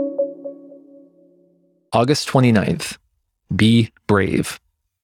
August 29th. Be brave.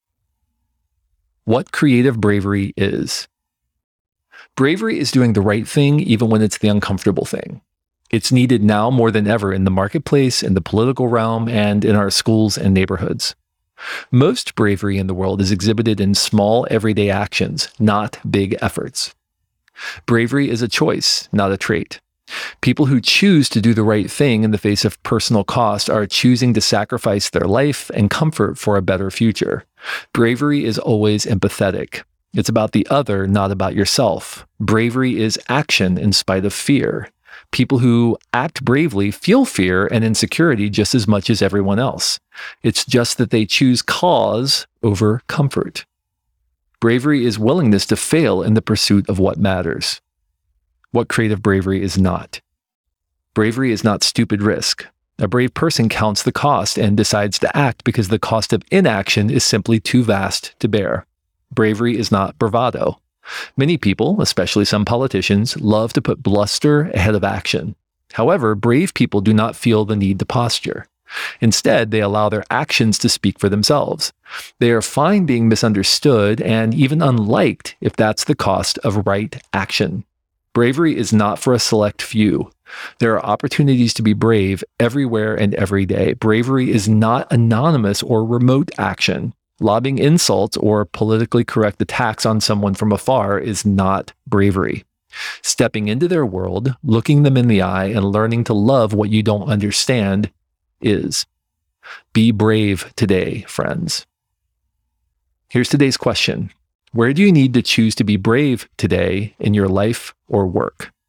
What creative bravery is. Bravery is doing the right thing even when it's the uncomfortable thing. It's needed now more than ever in the marketplace, in the political realm, and in our schools and neighborhoods. Most bravery in the world is exhibited in small, everyday actions, not big efforts. Bravery is a choice, not a trait. People who choose to do the right thing in the face of personal cost are choosing to sacrifice their life and comfort for a better future. Bravery is always empathetic. It's about the other, not about yourself. Bravery is action in spite of fear. People who act bravely feel fear and insecurity just as much as everyone else. It's just that they choose cause over comfort. Bravery is willingness to fail in the pursuit of what matters. What creative bravery is not. Bravery is not stupid risk. A brave person counts the cost and decides to act because the cost of inaction is simply too vast to bear. Bravery is not bravado. Many people, especially some politicians, love to put bluster ahead of action. However, brave people do not feel the need to posture. Instead, they allow their actions to speak for themselves. They are fine being misunderstood and even unliked if that's the cost of right action. Bravery is not for a select few. There are opportunities to be brave everywhere and every day. Bravery is not anonymous or remote action. Lobbing insults or politically correct attacks on someone from afar is not bravery. Stepping into their world, looking them in the eye, and learning to love what you don't understand is. Be brave today, friends. Here's today's question. Where do you need to choose to be brave today in your life or work?